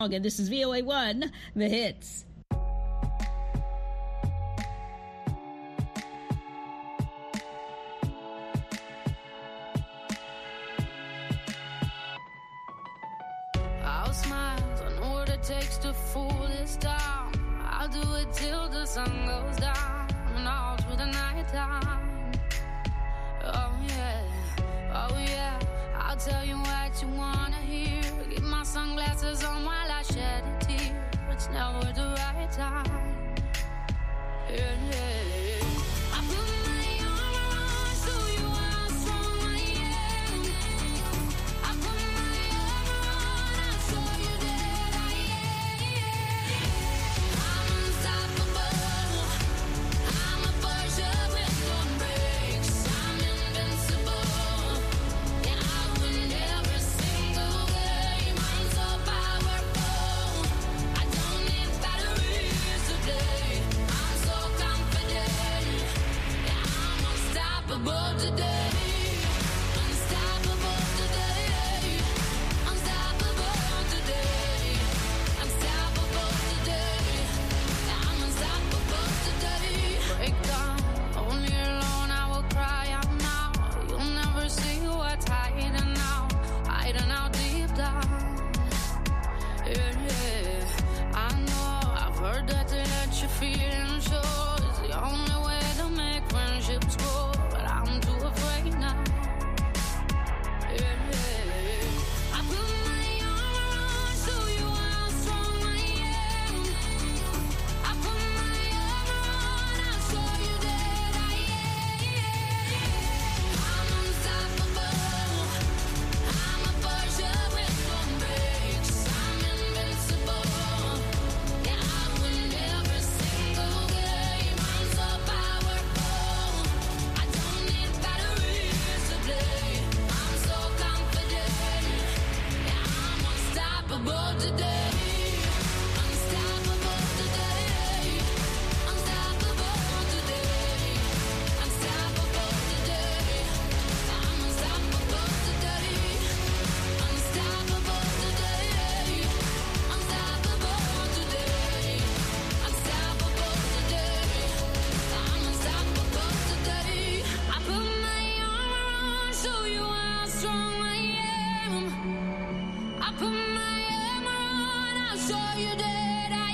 And this is VOA1, The Hits. I'll smile, I know what it takes to fool this town. I'll do it till the sun goes down and all through the night time. Oh yeah, I'll tell you what you wanna hear. Keep my sunglasses on while I shed a tear. It's never the right time. Yeah. I put my arm around, show you how strong I am. I put my arm around, I'll show you that I am. I'm unstoppable. I'm a Porsche with no brakes. I'm invincible. Yeah, I win every single game. I'm so powerful. I don't need batteries to play. I'm so confident. Yeah, I'm unstoppable today. Unstoppable today. Unstoppable today. Unstoppable today. Yeah, I'm unstoppable today. Break down, only alone I will cry out now. You'll never see what's hiding out deep down. Yeah. I know, I've heard that to let you feel and show is the only way to make friendships grow, but I'm too afraid now. Yeah. I put my arm around, show you how strong I am. I put my arm around, I'll show you that I am. I'm unstoppable. I'm a Porsche with no brakes. I'm invincible. Yeah, I win every single game. I'm so powerful. I don't need batteries to play. I'm so confident. Yeah, I'm unstoppable today. Unstoppable today. Unstoppable today. Unstoppable today. I'm unstoppable today. Unstoppable today. Unstoppable today. Unstoppable today. I'm unstoppable today. I put my arm around, show you how strong I am. I put my arm around, I'll show you that I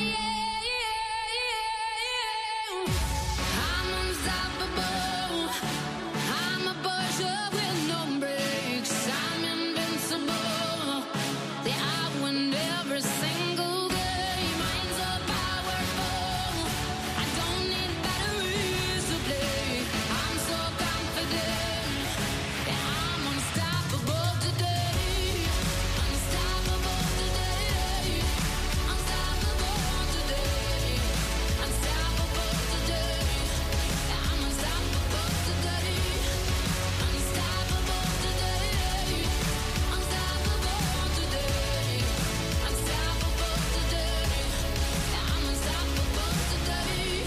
am. I'm unstoppable. I'm a Porsche with no brakes. I'm invincible. Yeah, I win every single game. I'm so powerful. I don't need batteries to play. I'm so confident. Yeah, I'm unstoppable today. Unstoppable today. Unstoppable today. Unstoppable today. Yeah, I'm unstoppable today. Unstoppable today. Unstoppable today. Unstoppable today. Yeah, I'm unstoppable today.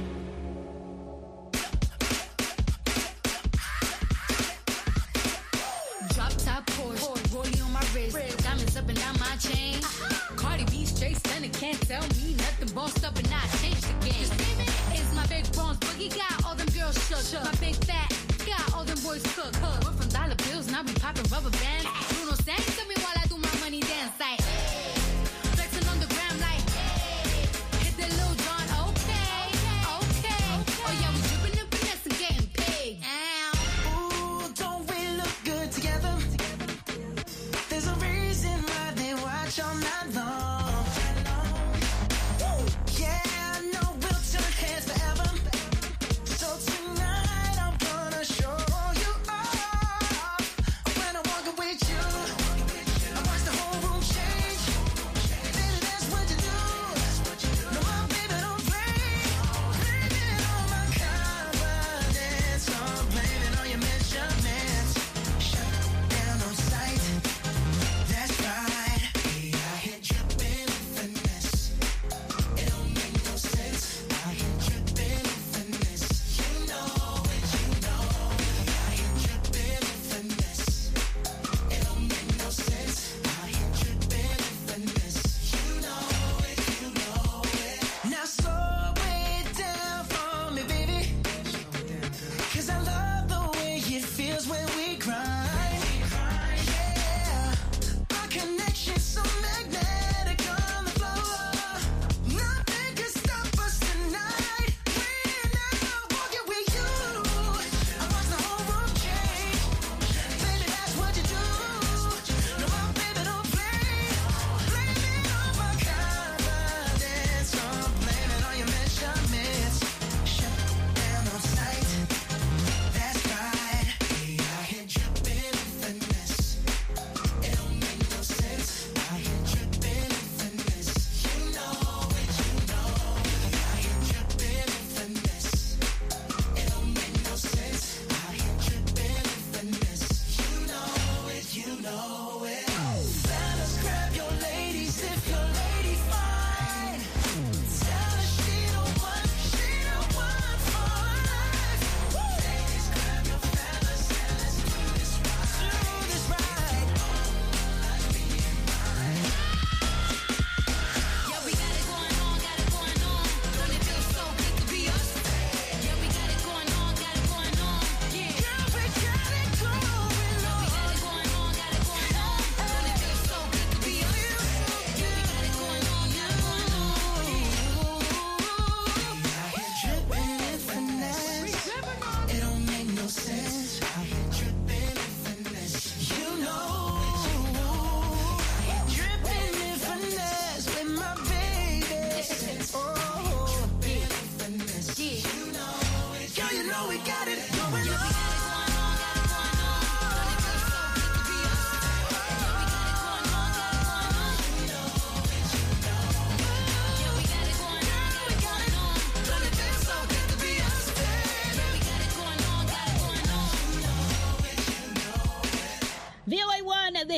Drop top Porsche, rollie on my wrist, diamonds up and down my chain. Cardi B straight stunning, can't tell me nothing. Bossed up and I changed the game. It's my big bronze boogie, got all them girls shook. My big fat, got all them boys cooked. We're from dollar bills, now we popping rubber bands. Bruno sang to me while I do my money dance like flexing on the gram like hit that Lil Jon, okay. Oh yeah, we dripping and finesse and getting paid. Ooh, don't we look good together? There's a reason why they watch all night long. Yeah, I know we'll turn heads forever. So tonight I'm gonna show you off. When I walk with you, I watch the whole room change. Baby, that's what you do. No, my baby don't play. Blaming all my confidence, I'm blaming all your measurements. Shut down on sight. That's right. Yeah, I hit dripping.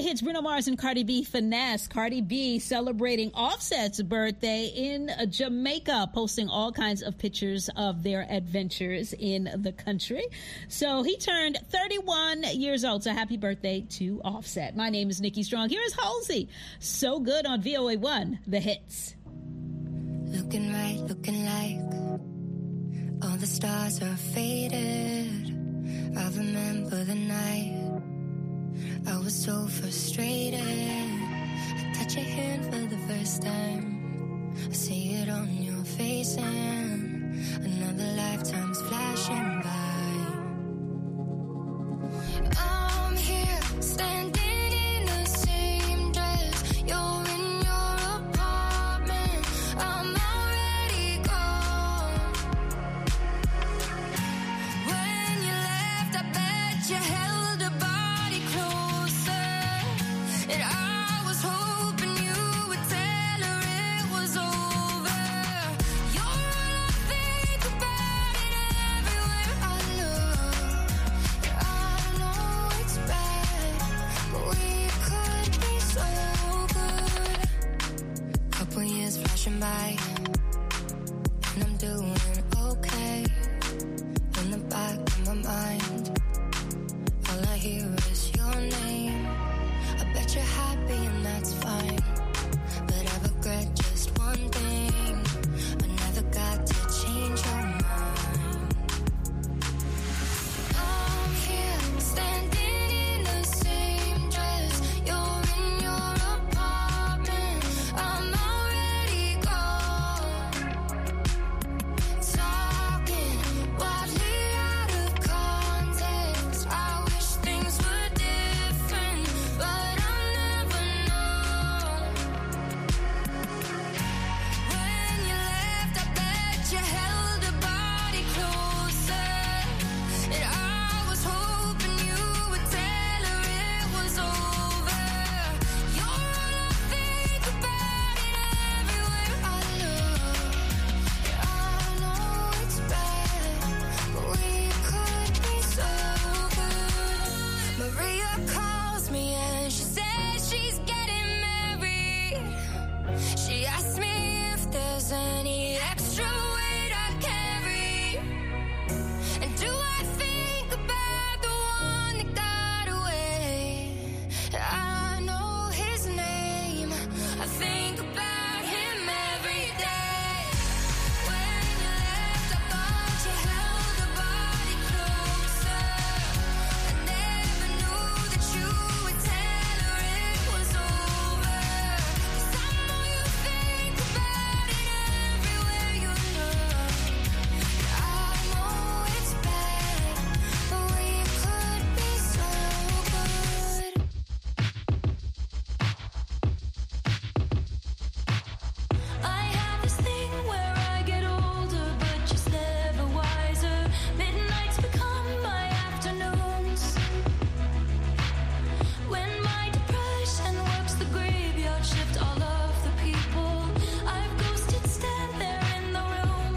hits, Bruno Mars and Cardi B finesse. Cardi B celebrating Offset's birthday in Jamaica, posting all kinds of pictures of their adventures in the country. So he turned 31 years old. So happy birthday to Offset. My name is Nikki Strong. Here is Halsey. So Good on VOA1, The Hits. Looking right, looking like all the stars are faded. I remember the night I was so frustrated. I touch your hand for the first time. I see it on your face and another lifetime's flashing by. I'm here standing in the same dress. You're in your apartment. I'm already gone. When you left, I bet you held a body closer. And I was hoping you would tell her it was over. You're all I think about it everywhere I look. And I know it's bad, but we could be so good. Couple years flashing by, and I'm doing okay. In the back of my mind, all I hear is your name. I bet you're happy and that's fine, but I regret just one thing. I never got to change your mind. I'm here standing in the same dress. You're in your apartment. I'm already gone. Talking wildly out of context. I wish things were different, but I'll never know. When you left, I bet you held a body closer. And I was hoping you would tell her it was over. You're all I think about it everywhere I look. And I know it's bad, but we could be so good. Maria calls me and she says she's getting married. She asked me if there's any extra weight I carry. And do I think about the one that got away? I know his name. I think about him every day. When you left, I thought you held a body closer. I never knew that you would tell her it was over. 'Cause I know you think about it everywhere you look. I know it's bad, but we could be so good. I have this thing where I get older, but just never wiser. Midnights become my afternoons. When my depression works the graveyard shift, all of the people I've ghosted stand there in the room.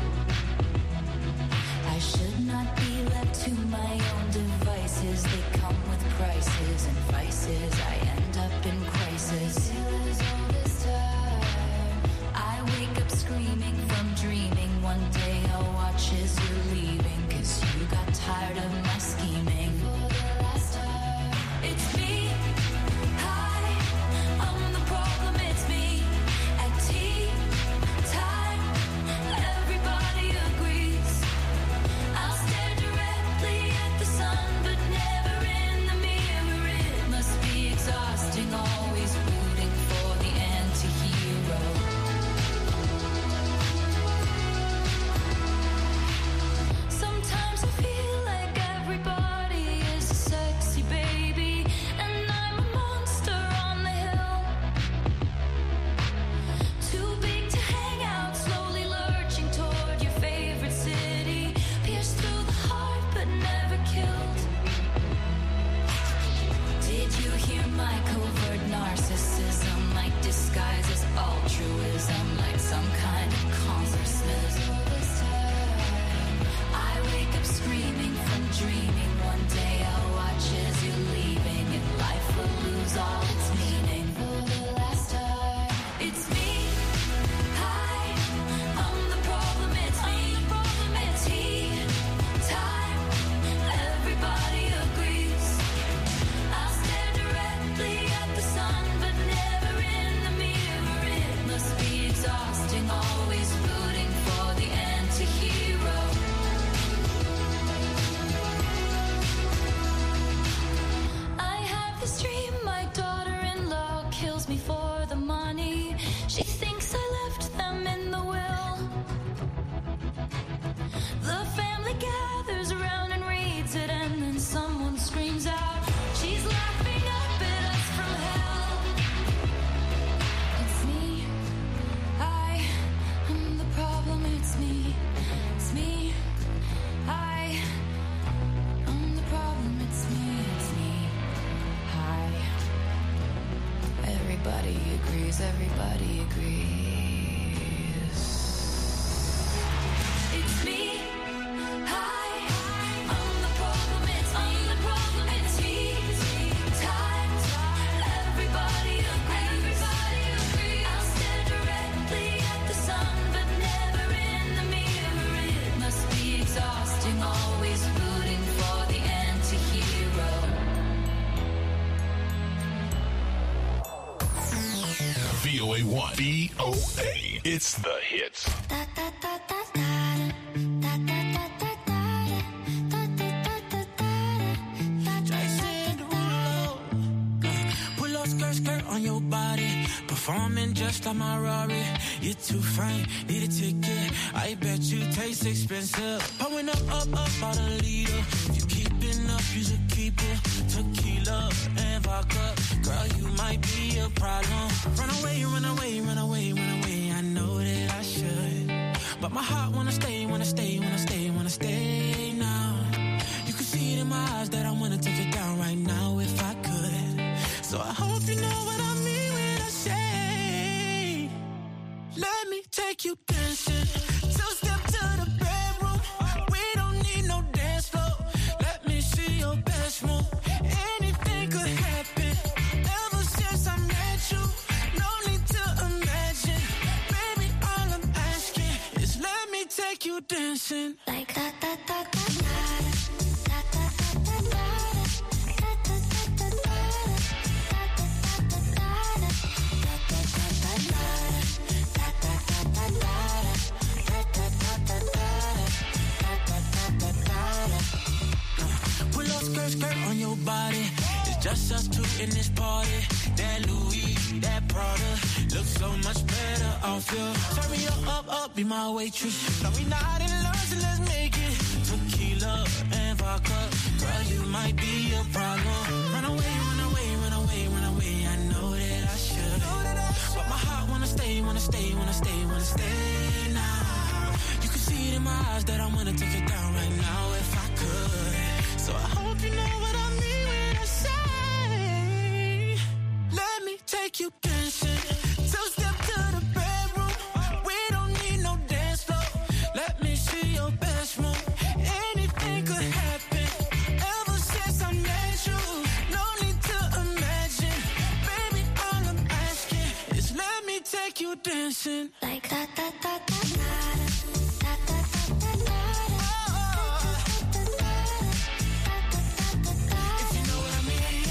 I should not be left to my own devices. They come with prices and vices. I end up in crisis. All this time, I wake up screaming from dreaming. One day I'll watch as you're leaving, 'cause you got tired of my scheming. For the last time, it's me. Hi, I'm the problem, it's me. At tea time, everybody agrees. I'll stare directly at the sun, but never in the mirror. It must be exhausting, always rooting for the anti-hero. degrees. It's me. Hi, I'm the problem. It's me. It's me. Times everybody agrees. I'll stare directly at the sun, but never in the mirror. It must be exhausting, always rooting for the anti-hero. VOA 1. VOA. It's the hits. Jason Derulo. Pull up skirt on your body. Performing just like my Rari. You're too fine, need a ticket. I bet you taste expensive. Pouring up out a leader. If you keeping up, you should keep it. Tequila and vodka. Girl, you might be a problem. Run away, run away, run away, run away. I know that I should. But my heart wanna stay, wanna stay, wanna stay, wanna stay now. You can see it in my eyes that I wanna take it down right now if I could. So I hope you know what I mean when I say, let me take you dancing. Two-step to the bedroom. We don't need no dance floor. Let me see your best move. Anything could happen. Ever since I met you, no need to imagine. Baby, all I'm asking is let me take you dancing. Like that, that, that, that, Pull up skirt on your body. It's just us two in this party. That Louis, that Prada looks so much better off you. Turn me up, be my waitress. No, we not in love, so let's make it. Tequila and vodka. Girl, you might be a problem. Run away, run away, run away, run away. I know that I should. But my heart wanna stay, wanna stay, wanna stay, wanna stay now. You can see it in my eyes that I wanna take it down right now if I could. So I hope you know what I mean when I say, let me take you dancing. Two-step to the bedroom. We don't need no dance floor. Let me see your best move. Anything could happen. Ever since I met you, no need to imagine. Baby, all I'm asking is let me take you dancing. like that, that, that, that, If you know what I mean.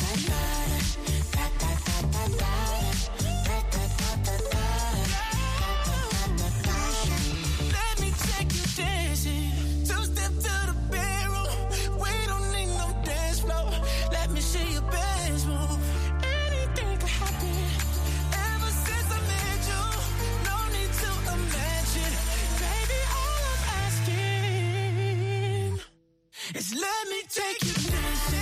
Let me take you dancing. Two-step to the bedroom. We don't need no dance floor. Let me see your best move. Anything could happen. Ever since I met you, no need to imagine. Baby, all I'm asking is let me take you dancing.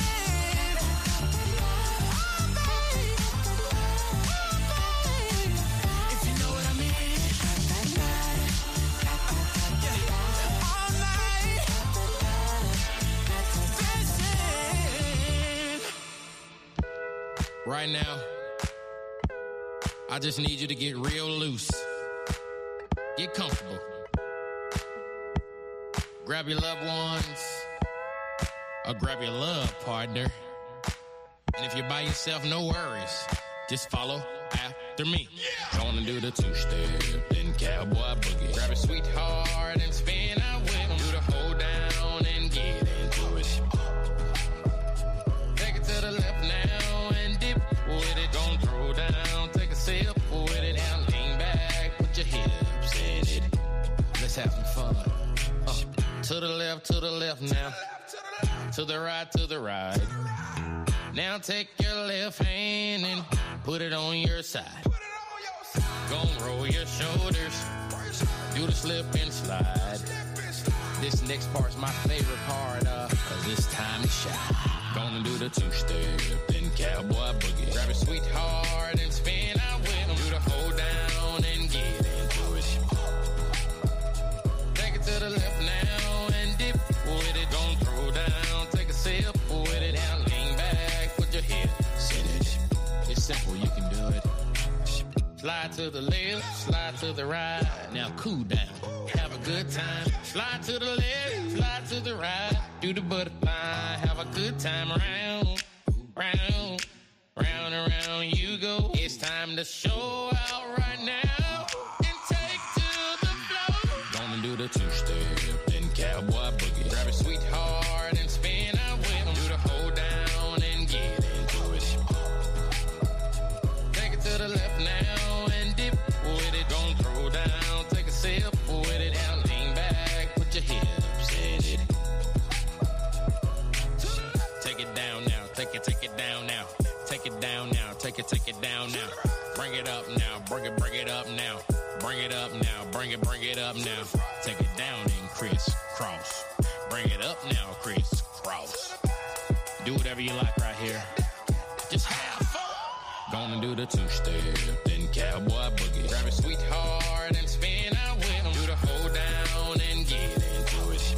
If you know what I mean. All night. Dancing. Right now, I just need you to get real loose. Get comfortable. Grab your loved ones, or grab your love partner. And if you're by yourself, no worries. Just follow after me. Gonna do the two-step, then cowboy boogie. Grab a sweetheart and spin out with 'em. Do the hold down and get into it. Take it to the left now and dip with it. Gonna throw down, take a sip with it. Now lean back, put your hips in it. Let's have some fun. To the left now. To the right. Now take your left hand and put it on your side. Gonna roll your shoulders. Do the slip and slide. This next part's my favorite part, cause it's time to shine. Gonna do the two-step, then cowboy boogie. Grab a sweetheart and spin out with 'em. Do the hold down and get into it. Take it to the left now and dip with it. Gonna throw down, take a sip with it. Now lean back, put your hips in it. It's simple, you can do it. Slide to to the left, slide to the right. Now cool down, have a good time. Slide to the left, slide to the right. Do the butterfly, have a good time. Round, round, round and round you go. It's time to show out right now and take to the floor. Gonna do the two-step, then cowboy boogie. Grab it sweetheart and spin out with 'em. Do the hold down and get into it. Take it to the left now and dip with it. Don't throw down, take a sip with it. Now lean back, put your hips in it. Take it down now, take it down now. Take it down now, take it down now. Bring it up now, bring it up now. Bring it up now, bring it up now. Take it down and crisscross. Bring it up now, crisscross. Do whatever you like right here. Just have fun. Gonna do the two-step, then cowboy boogie. Grab it sweetheart and spin out with 'em. Do the hold down and get into it.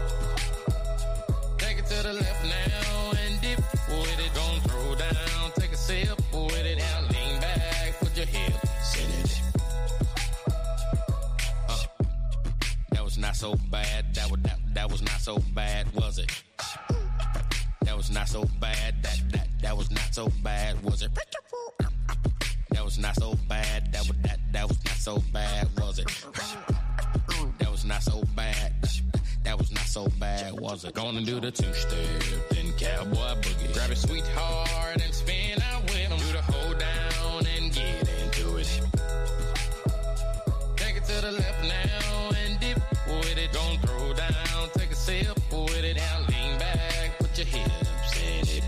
Take it to the left now and dip with it. Don't throw down, take a sip with it. Now lean back, put your hips in it. That was not so bad. That was not so bad, was it? That was not so bad. That was not so bad, was it? That was not so bad. That was not so bad, was it? That was not so bad. That was not so bad, was it? Gonna do the two-step, then cowboy boogie. Grab it sweetheart and spin out with 'em. Do the hold down and get into it. Take it to the left now and dip with it. Don't throw down, take a sip with it. Now lean back, put your hips in it.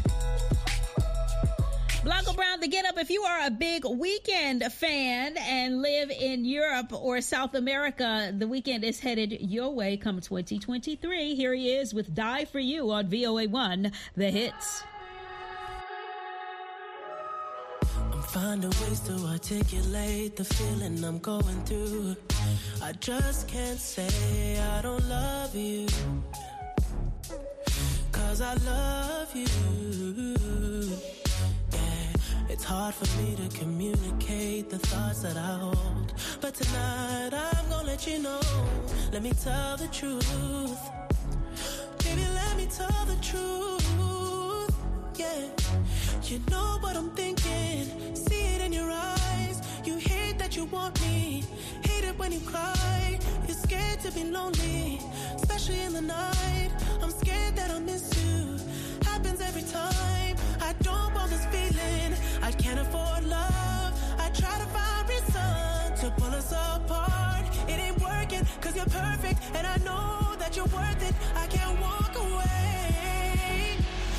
Blanco Brown, the Get Up. If you are a big Weekend fan and live in Europe or South America, the Weekend is headed your way come 2023. Here he is with Die For You on VOA1, The Hits. I'm finding ways to articulate the feeling I'm going through. I just can't say I don't love you, 'cause I love you. It's hard for me to communicate the thoughts that I hold, but tonight I'm gonna let you know. Let me tell the truth. Baby, let me tell the truth. Yeah, you know what I'm thinking. See it in your eyes. You hate that you want me. Hate it when you cry. You're scared to be lonely, especially in the night. I'm scared that I'll miss you. Happens every time. I don't want this feeling. I can't afford love. I try to find reason to pull us apart. It ain't working 'cause you're perfect, and I know that you're worth it. I can't walk away.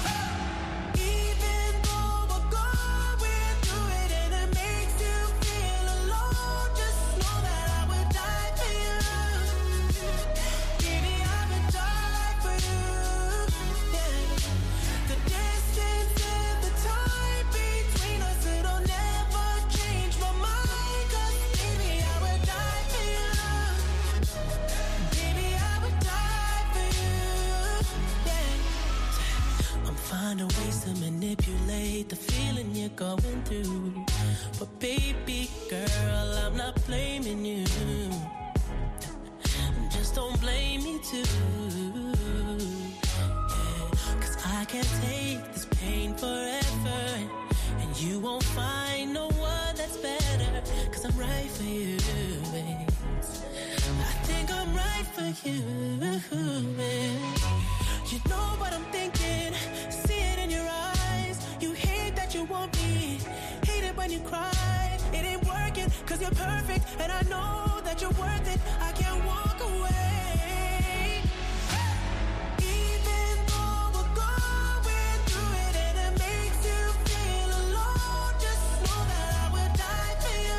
Even though we're going through it and it makes you feel alone, just know that I would die for you. Baby, I would die for you. Yeah. The distance and the time between us, it'll never change my mind. 'Cause baby, I would die for you. Baby, I would die for you. Yeah. I'm finding ways to manipulate the feeling you're going through, but baby girl, I'm not blaming you. Just don't blame me too. Yeah. 'Cause I can't take this pain forever, and you won't find no one that's better. 'Cause I'm right for you, babe. I think I'm right for you, babe. You know what I'm thinking. See it in your eyes. You hate that you want me. Hate it when you cry. It ain't working 'cause you're perfect, and I know that you're worth it. I can't walk away. Even though we're going through it and it makes you feel alone, just know that I would die for you.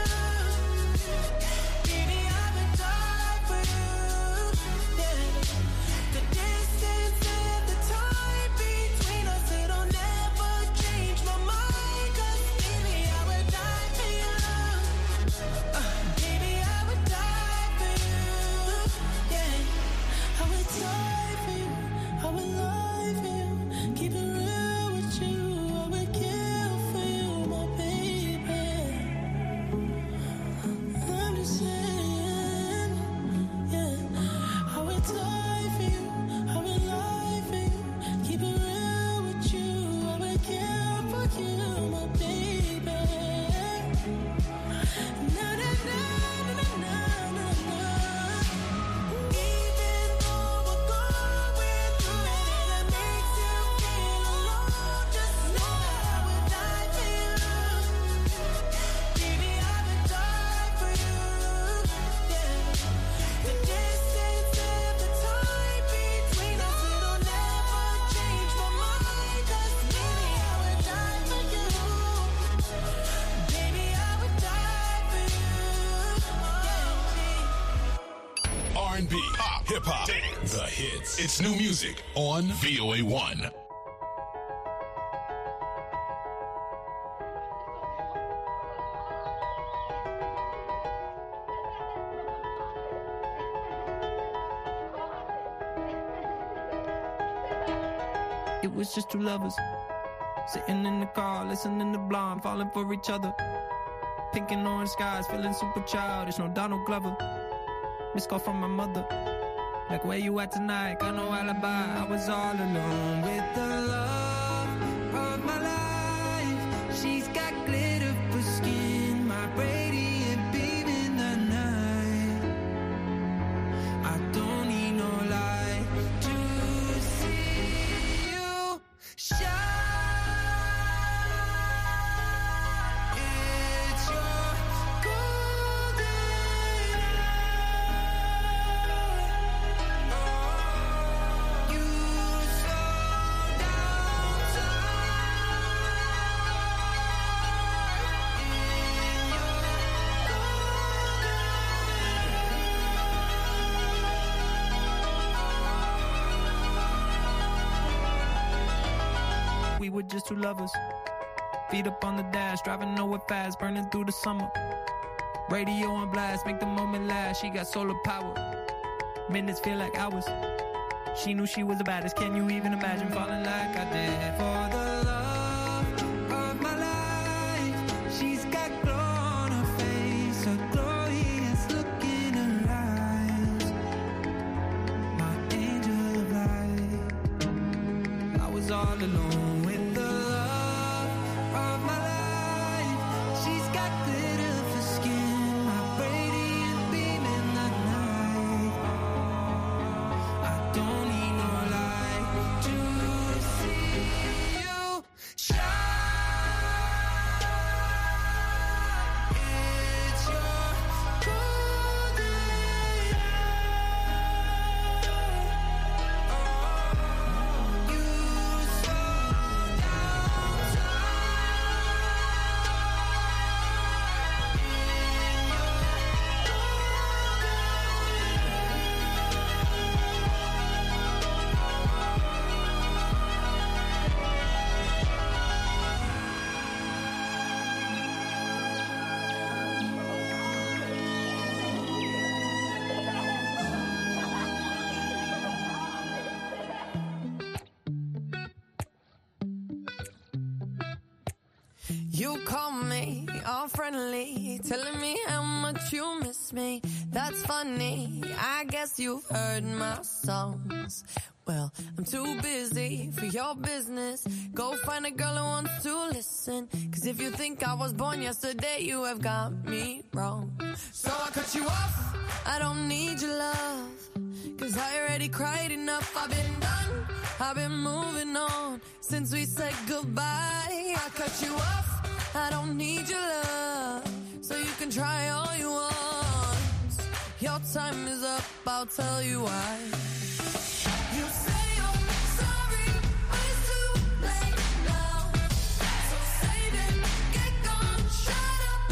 Baby, I would die for you. Yeah. The distance and the time between us, it'll never change my mind. 'Cause baby, I would die for you. Baby, I would die for you. Yeah. R&B, pop, hip-hop, dance, the hits. It's new music on VOA1. It was just two lovers sitting in the car, listening to Blonde, falling for each other. Pink and orange skies, feeling super childish. No Donald Glover. Missed call from my mother. Like, where you at tonight? Got no alibi. I was all alone with the love of my life. She's got glitter for skin, my radiant beam in the night. I don't need no light to see you shine. It's your golden hour. You slow down time. We were just two lovers, feet up on the dash, driving nowhere fast, burning through the summer. Radio on blast, make the moment last. She got solar power, minutes feel like hours. She knew she was the baddest. Can you even imagine falling like I did? For the love of my life, she's got glow on her face, a glorious look in her eyes. My angel of light. I was all alone with the love of my life. She's got glitter for skin, my radiant beam in the night. I don't need no light to see you shine. It's your golden hour. You slow down You call me all friendly, telling me how much you miss me. That's funny, I guess you've heard my songs. Well, I'm too busy for your business. Go find a girl who wants to listen. Cause if you think I was born yesterday, you have got me wrong. So I cut you off, I don't need your love. Cause I already cried enough, I've been done, I've been moving on since we said goodbye. I cut you off, I don't need your love, so you can try all you want. Your time is up, I'll tell you why. You say you're sorry, but it's too late now. So save it, get gone, shut up.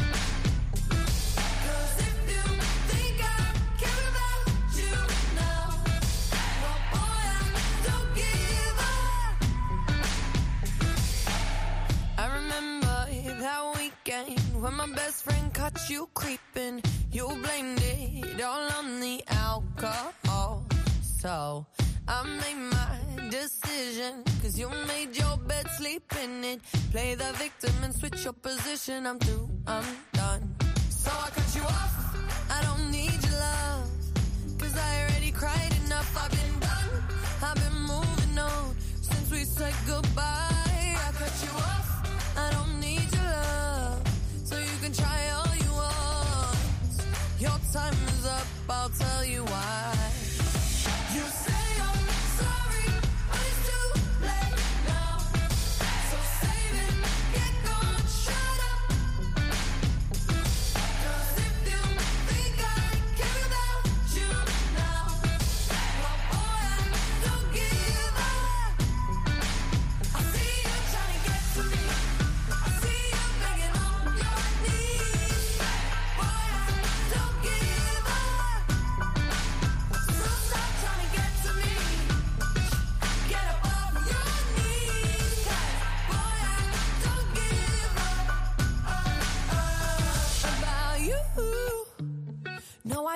Cause if you think I care about you now, well boy, I don't give up. I remember that weekend when my best friend caught you creeping. You blamed it all on the alcohol. So I made my decision, cause you made your bed, sleep in it. Play the victim and switch your position. I'm through, I'm done. So I cut you off, I don't need your love, cause I already cried enough. I've been done, I've been moving on since we said goodbye. I cut you off, I don't need your love, so you can try all you want. Your time is up, I'll tell you why. You say you're sorry, but it's too late now. So save it, get gone, shut up. Cause if you think I care about you now, well boy, I don't give up. I see you trying to get to me, I see you begging on your knees. Boy, I don't give up.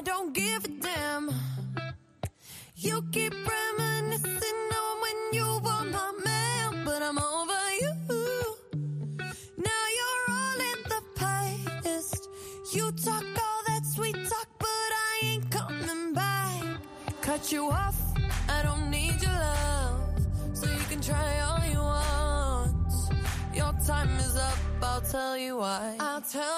don't give a damn. You keep reminiscing on when you were my man, but I'm over you. Now you're all in the past. You talk all that sweet talk, but I ain't coming back. Cut you off, I don't need your love, so you can try all you want. Your time is up, I'll tell you why. I'll tell